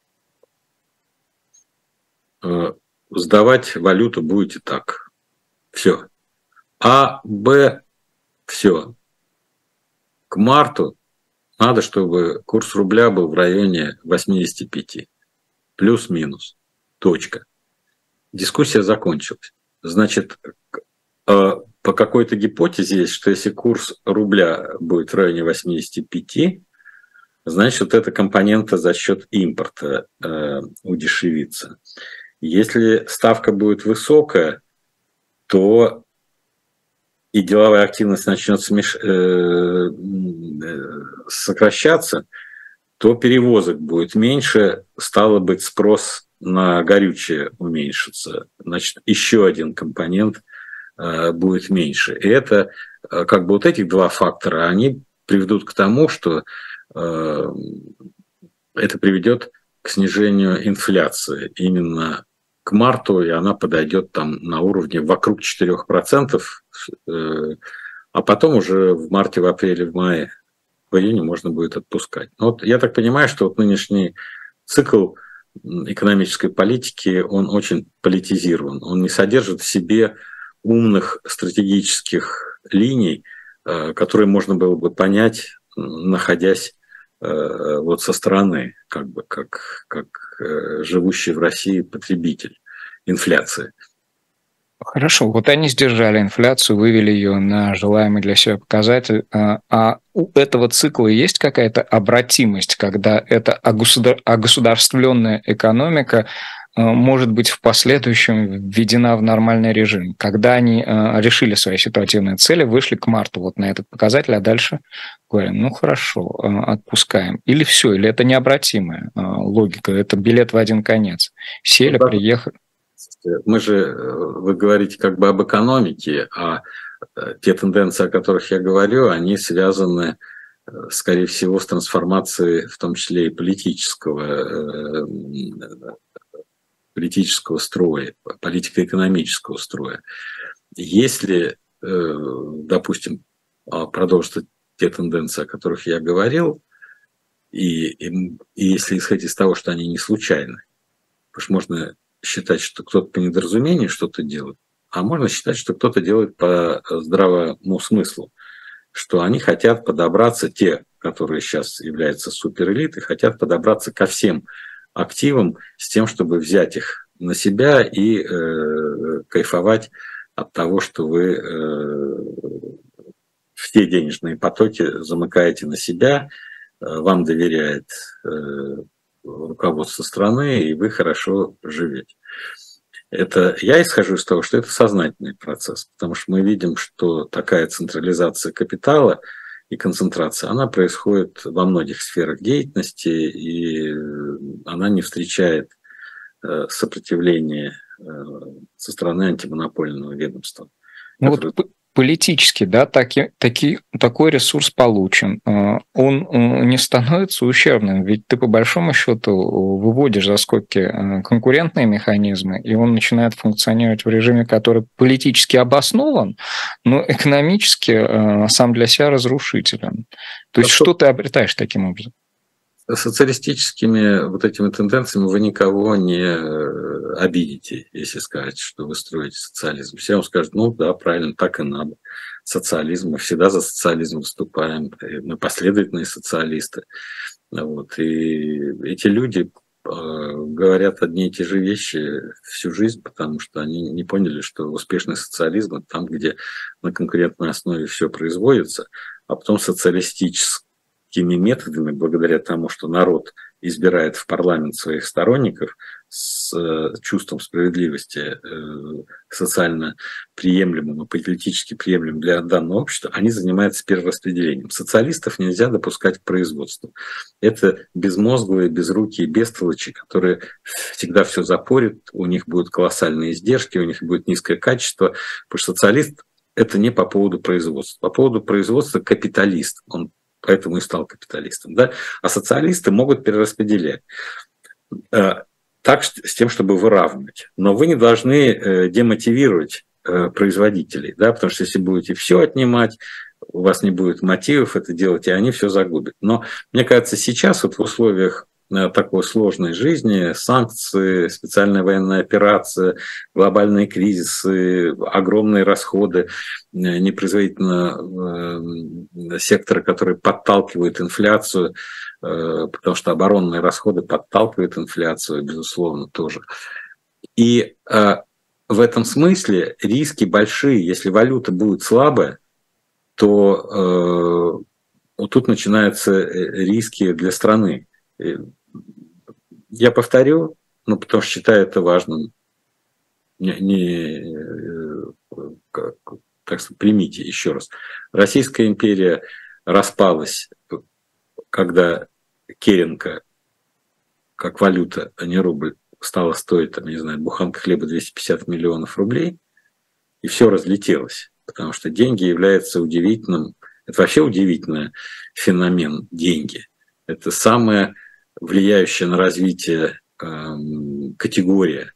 э, сдавать валюту будете так. Все. А, Б, все. К марту надо, чтобы курс рубля был в районе восемьдесят пять. Плюс-минус. Точка. Дискуссия закончилась. Значит, по какой-то гипотезе есть, что если курс рубля будет в районе восемьдесят пять, значит, вот эта компонента за счет импорта э, удешевится. Если ставка будет высокая, то и деловая активность начнет смеш... э, сокращаться, то перевозок будет меньше, стало быть, спрос на горючее уменьшится. Значит, еще один компонент э, будет меньше. И это, э, как бы вот эти два фактора, они приведут к тому, что э, это приведет к снижению инфляции именно к марту, и она подойдет там на уровне вокруг четырех процентов, э, а потом уже в марте, в апреле, в мае, в июне можно будет отпускать. Но вот я так понимаю, что вот нынешний цикл экономической политики, он очень политизирован. Он не содержит в себе умных стратегических линий, которые можно было бы понять, находясь вот со стороны, как бы как, как живущий в России потребитель инфляции. Хорошо, вот они сдержали инфляцию, вывели ее на желаемый для себя показатель. А у этого цикла есть какая-то обратимость, когда эта огосударствленная экономика может быть в последующем введена в нормальный режим, когда они решили свои ситуативные цели, вышли к марту вот на этот показатель, а дальше говорим, ну хорошо, отпускаем. Или все, или это необратимая логика, это билет в один конец. Сели, ну, приехали. Мы же, вы говорите как бы об экономике, а те тенденции, о которых я говорю, они связаны, скорее всего, с трансформацией, в том числе и политического, политического строя, политико-экономического строя. Если, допустим, продолжить те тенденции, о которых я говорил, и, и, и если исходить из того, что они не случайны, потому что можно считать, что кто-то по недоразумению что-то делает, а можно считать, что кто-то делает по здравому смыслу, что они хотят подобраться, те, которые сейчас являются суперэлитой, хотят подобраться ко всем активам с тем, чтобы взять их на себя и э, кайфовать от того, что вы э, все денежные потоки замыкаете на себя, э, вам доверяет э, руководство страны, и вы хорошо живете. Это я исхожу из того, что это сознательный процесс, потому что мы видим, что такая централизация капитала и концентрация, она происходит во многих сферах деятельности, и она не встречает сопротивления со стороны антимонопольного ведомства. Ну, которое... вот политически, да, таки, таки, такой ресурс получен. Он не становится ущербным, ведь ты по большому счету выводишь за скобки конкурентные механизмы, и он начинает функционировать в режиме, который политически обоснован, но экономически сам для себя разрушителен. То есть что ты обретаешь таким образом? Социалистическими вот этими тенденциями вы никого не обидите, если скажете, что вы строите социализм. Все вам скажут, ну да, правильно, так и надо. Социализм, мы всегда за социализм выступаем, мы последовательные социалисты. Вот. И эти люди говорят одни и те же вещи всю жизнь, потому что они не поняли, что успешный социализм – это там, где на конкурентной основе все производится, а потом социалистический методами, благодаря тому, что народ избирает в парламент своих сторонников с чувством справедливости, социально приемлемым и политически приемлемым для данного общества, они занимаются перераспределением. Социалистов нельзя допускать к производству. Это безмозглые, безрукие бестолочи, которые всегда все запорят, у них будут колоссальные издержки, у них будет низкое качество, потому что социалист – это не по поводу производства. По поводу производства капиталист, он поэтому и стал капиталистом. Да? А социалисты могут перераспределять э, так, с тем, чтобы выравнивать. Но вы не должны э, демотивировать э, производителей, да? Потому что если будете все отнимать, у вас не будет мотивов это делать, и они все загубят. Но мне кажется, сейчас вот в условиях такой сложной жизни, санкции, специальная военная операция, глобальные кризисы, огромные расходы непроизводительного сектора, который подталкивает инфляцию, потому что оборонные расходы подталкивают инфляцию, безусловно, тоже. И в этом смысле риски большие. Если валюта будет слабая, то вот тут начинаются риски для страны. Я повторю, ну, потому что считаю это важным. Не, не, как, так сказать, примите еще раз. Российская империя распалась, когда Керенка, как валюта, а не рубль, стала стоить, там, не знаю, буханка хлеба двести пятьдесят миллионов рублей, и все разлетелось. Потому что деньги являются удивительным, это вообще удивительный феномен, деньги. Это самая влияющая на развитие э, категория.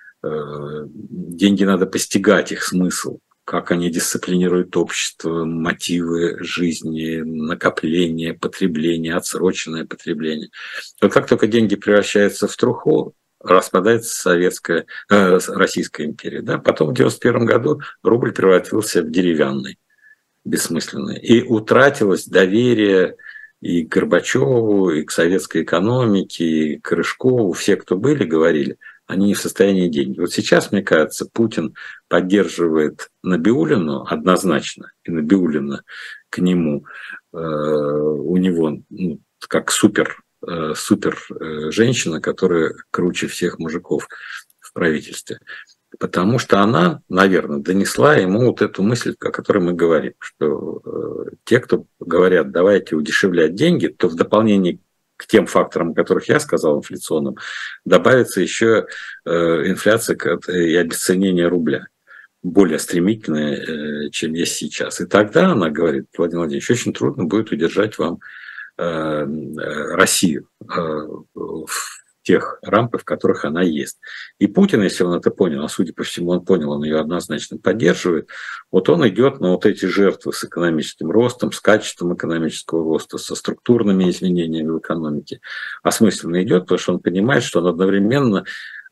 Э, деньги надо постигать, их смысл, как они дисциплинируют общество, мотивы жизни, накопление, потребление, отсроченное потребление. Вот как только деньги превращаются в труху, распадается советская, э, Российская империя. Да? Потом в девяносто первом году рубль превратился в деревянный, бессмысленный. И утратилось доверие и к Горбачеву, и к советской экономике, и к Рыжкову. Все, кто были, говорили, они не в состоянии деньги. Вот сейчас, мне кажется, Путин поддерживает Набиуллину однозначно, и Набиуллина к нему, э, у него ну, как супер, э, супер э, женщина, которая круче всех мужиков в правительстве. Потому что она, наверное, донесла ему вот эту мысль, о которой мы говорим, что э, те, кто говорят, давайте удешевлять деньги, то в дополнение к тем факторам, о которых я сказал, инфляционным, добавится еще э, инфляция и обесценение рубля, более стремительное, э, чем есть сейчас. И тогда, она говорит, Владимир Владимирович, очень трудно будет удержать вам э, Россию э, в тех рамках, в которых она есть. И Путин, если он это понял, а судя по всему он понял, он ее однозначно поддерживает, вот он идет на вот эти жертвы с экономическим ростом, с качеством экономического роста, со структурными изменениями в экономике. Осмысленно идет, потому что он понимает, что он одновременно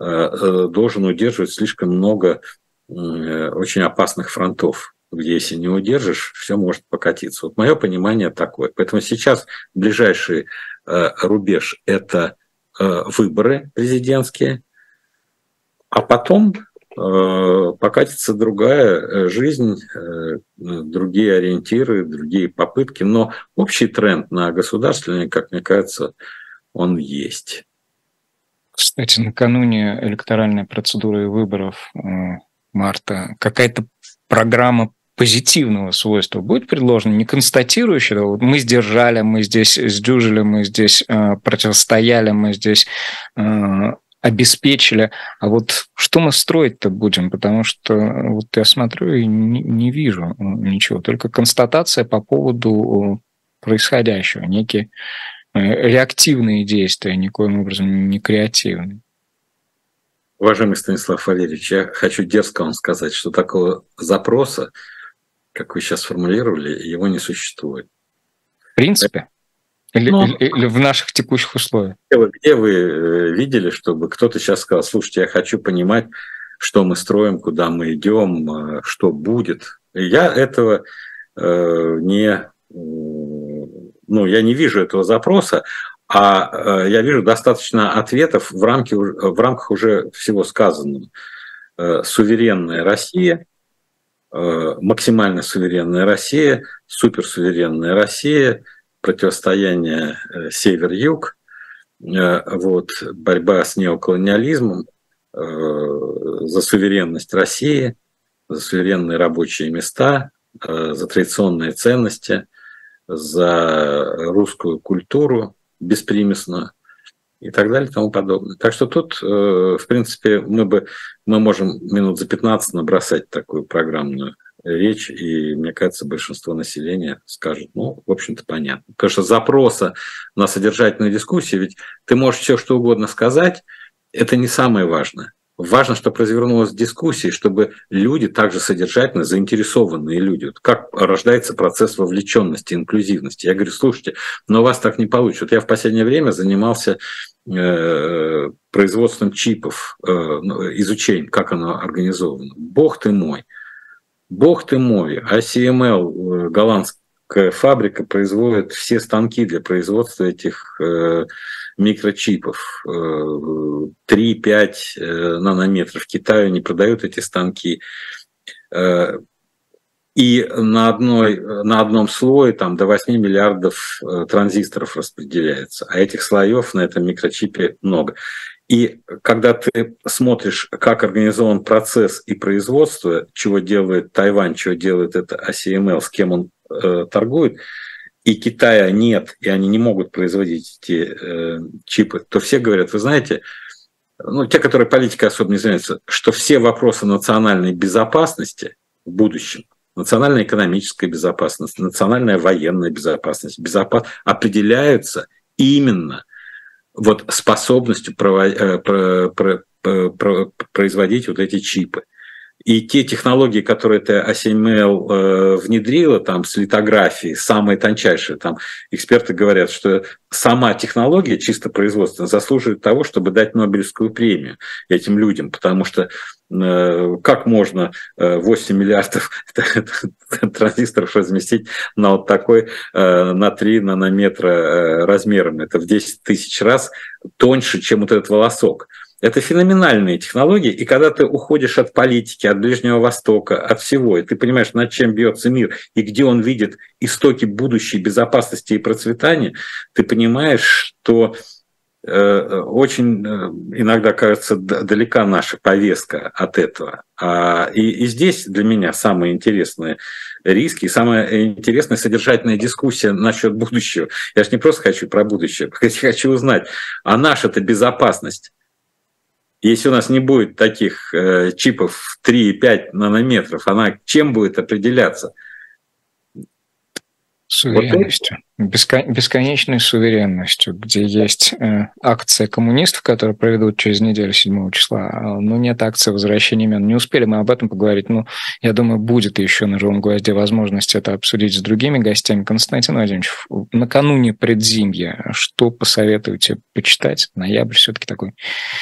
должен удерживать слишком много очень опасных фронтов, где если не удержишь, все может покатиться. Вот мое понимание такое. Поэтому сейчас ближайший рубеж – это выборы президентские, а потом э, покатится другая жизнь, э, другие ориентиры, другие попытки. Но общий тренд на государственный, как мне кажется, он есть. Кстати, накануне электоральной процедуры выборов э, марта какая-то программа позитивного свойства будет предложено, не констатирующего, вот мы сдержали, мы здесь сдюжили, мы здесь э, противостояли, мы здесь э, обеспечили, а вот что мы строить-то будем, потому что вот я смотрю и не, не вижу ничего, только констатация по поводу происходящего, некие э, реактивные действия, никоим образом не креативные. Уважаемый Станислав Валерьевич, я хочу дерзко вам сказать, что такого запроса, как вы сейчас сформулировали, его не существует. В принципе? Или, Но... или, или в наших текущих условиях? Где вы видели, чтобы кто-то сейчас сказал, слушайте, я хочу понимать, что мы строим, куда мы идем, что будет. Я этого э, не... Ну, я не вижу этого запроса, а я вижу достаточно ответов в, рамке, в рамках уже всего сказанного. Суверенная Россия, максимально суверенная Россия, суперсуверенная Россия, противостояние север-юг, вот, борьба с неоколониализмом, за суверенность России, за суверенные рабочие места, за традиционные ценности, за русскую культуру беспримесно и так далее и тому подобное. Так что тут, в принципе, мы, бы, мы можем минут за пятнадцать набросать такую программную речь, и, мне кажется, большинство населения скажет, ну, в общем-то, понятно. Потому что запроса на содержательную дискуссию, ведь ты можешь все что угодно сказать, это не самое важное. Важно, чтобы развернулась дискуссия, чтобы люди также содержательно, заинтересованные люди. Вот как рождается процесс вовлеченности, инклюзивности. Я говорю, слушайте, но у вас так не получится. Вот я в последнее время занимался э, производством чипов, э, изучением, как оно организовано. Бог ты мой, бог ты мой, а си эм эл, голландская фабрика, производит все станки для производства этих э, микрочипов, три-пять нанометров. В Китае не продают эти станки. И на, одной, на одном слое там, до восьми миллиардов транзисторов распределяется, а этих слоев на этом микрочипе много. И когда ты смотришь, как организован процесс и производство, чего делает Тайвань, чего делает это эй си эм эл, с кем он э, торгует, и Китая нет, и они не могут производить эти э, чипы, то все говорят, вы знаете, ну, те, которые политикой особо не занимаются, что все вопросы национальной безопасности в будущем, национальная экономическая безопасность, национальная военная безопасность, безопас... определяются именно вот способностью производить вот эти чипы. И те технологии, которые эта эй си эм эл э, внедрила, там, с литографией, самые тончайшие, там, эксперты говорят, что сама технология, чисто производственная, заслуживает того, чтобы дать Нобелевскую премию этим людям, потому что э, как можно восемь миллиардов транзисторов разместить на вот такой, э, на три нанометра э, размером, это в десять тысяч раз тоньше, чем вот этот волосок. Это феноменальные технологии, и когда ты уходишь от политики, от Ближнего Востока, от всего, и ты понимаешь, над чем бьется мир, и где он видит истоки будущей безопасности и процветания, ты понимаешь, что э, очень иногда кажется далека наша повестка от этого. А, и, и здесь для меня самые интересные риски, и самая интересная содержательная дискуссия насчет будущего. Я же не просто хочу про будущее, я хочу узнать, а наша-то безопасность, если у нас не будет таких э, чипов три-пять нанометров, она чем будет определяться? Суверенностью. Вот Бескон... Бесконечной суверенностью, где есть э, акция коммунистов, которую проведут через неделю, седьмого числа, но нет акции возвращения имен. Не успели мы об этом поговорить, но я думаю, будет еще на «Живом гвозде» возможность это обсудить с другими гостями. Константин Владимирович, накануне предзимья, что посоветуете почитать? Ноябрь все-таки такой...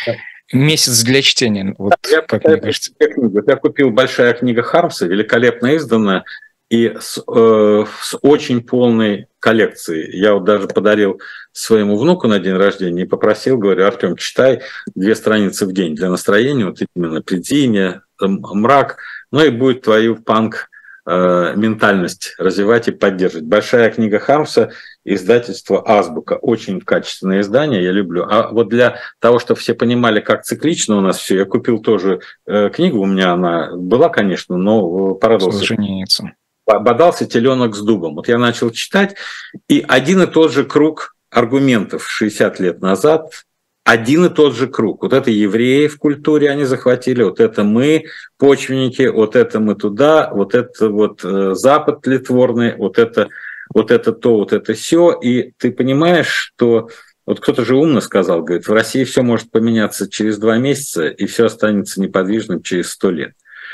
Месяц для чтения, вот, я, как я, мне кажется. Я купил большая книга Хармса, великолепно изданная, и с, э, с очень полной коллекцией. Я вот даже подарил своему внуку на день рождения и попросил, говорю, Артем, читай две страницы в день для настроения, вот именно предзимье, мрак, ну и будет твою панк э, ментальность развивать и поддерживать. Большая книга Хармса, издательство «Азбука». Очень качественное издание, я люблю. А вот для того, чтобы все понимали, как циклично у нас все, я купил тоже э, книгу, у меня она была, конечно, но порадовался. Солженицын. Бодался теленок с дубом. Вот я начал читать, и один и тот же круг аргументов шестьдесят лет назад, один и тот же круг. Вот это евреи в культуре они захватили, вот это мы, почвенники, вот это мы туда, вот это вот э, Запад тлетворный, вот это вот это то, вот это сё, и ты понимаешь, что вот кто-то же умно сказал, говорит, в России все может поменяться через два месяца, и все останется неподвижным через сто лет.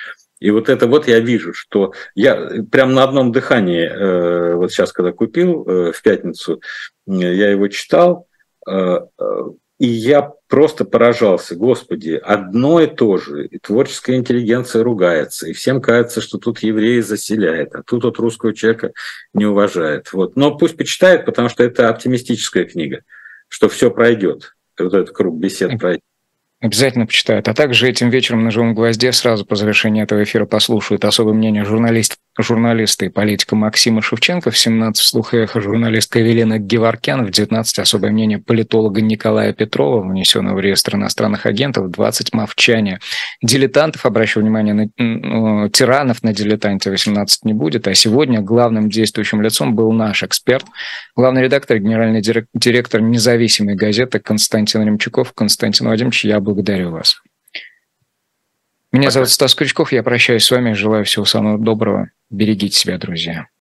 И вот это вот я вижу, что я прям на одном дыхании, э, вот сейчас, когда купил э, в пятницу, я его читал, э, и я просто поражался, господи, одно и то же, и творческая интеллигенция ругается, и всем кажется, что тут евреи заселяют, а тут вот русского человека не уважает. Вот. Но пусть почитает, потому что это оптимистическая книга, что все пройдет, вот этот круг бесед пройдет. Обязательно почитают. А также этим вечером на «Живом гвозде» сразу по завершении этого эфира послушают особое мнение журналист, журналиста и политика Максима Шевченко, в семнадцать «Вслух и эхо» журналистка Елена Геворкян, в девятнадцать особое мнение политолога Николая Петрова, внесенного в реестр иностранных агентов, в двадцать «Мовчание дилетантов». Обращаю внимание на ну, тиранов, на дилетанте восемнадцать не будет. А сегодня главным действующим лицом был наш эксперт, главный редактор, генеральный директор независимой газеты Константин Ремчуков. Константин Владимирович, я благодарю вас. Меня Пока. зовут Стас Крючков, я прощаюсь с вами, желаю всего самого доброго. Берегите себя, друзья.